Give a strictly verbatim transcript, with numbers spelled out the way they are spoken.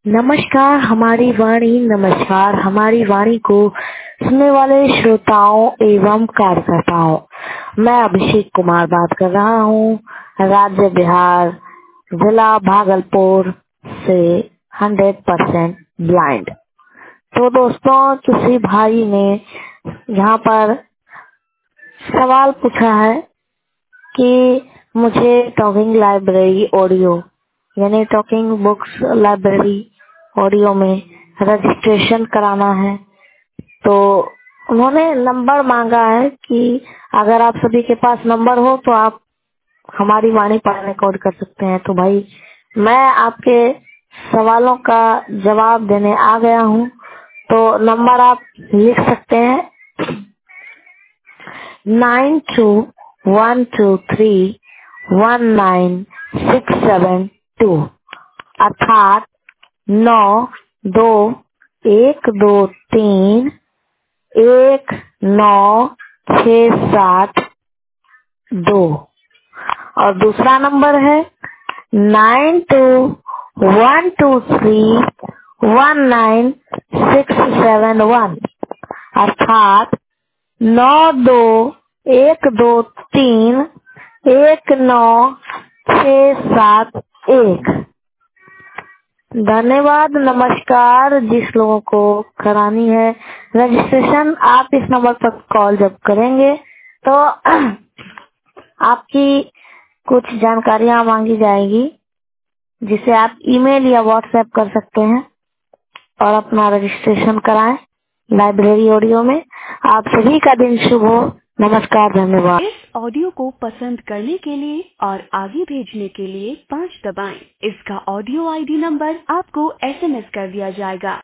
नमस्कार हमारी वाणी नमस्कार हमारी वाणी को सुनने वाले श्रोताओं एवं कार्यकर्ताओं, मैं अभिषेक कुमार बात कर रहा हूँ, राज्य बिहार, जिला भागलपुर से हंड्रेड परसेंट ब्लाइंड। तो दोस्तों, किसी भाई ने यहाँ पर सवाल पूछा है कि मुझे टॉकिंग लाइब्रेरी ऑडियो यानी टॉकिंग बुक्स लाइब्रेरी ऑडियो में रजिस्ट्रेशन कराना है। तो उन्होंने नंबर मांगा है कि अगर आप सभी के पास नंबर हो तो आप हमारी वाणी पर रिकॉर्ड कर सकते हैं। तो भाई, मैं आपके सवालों का जवाब देने आ गया हूँ। तो नंबर आप लिख सकते हैं nine two one two three one nine six seven two, अर्थात नौ दो एक दो तीन एक नौ छः सात दो। और दूसरा नंबर है nine two one two three one nine six seven one, अर्थात नौ दो एक दो तीन एक नौ छः सात एक। धन्यवाद, नमस्कार। जिस लोगों को करानी है रजिस्ट्रेशन, आप इस नंबर पर कॉल जब करेंगे तो आपकी कुछ जानकारियां मांगी जाएगी, जिसे आप ईमेल या व्हाट्सएप कर सकते हैं और अपना रजिस्ट्रेशन कराएं लाइब्रेरी ऑडियो में। आप सभी का दिन शुभ हो। नमस्कार, धन्यवाद। इस ऑडियो को पसंद करने के लिए और आगे भेजने के लिए पाँच दबाएं। इसका ऑडियो आईडी नंबर आपको एसएमएस कर दिया जाएगा।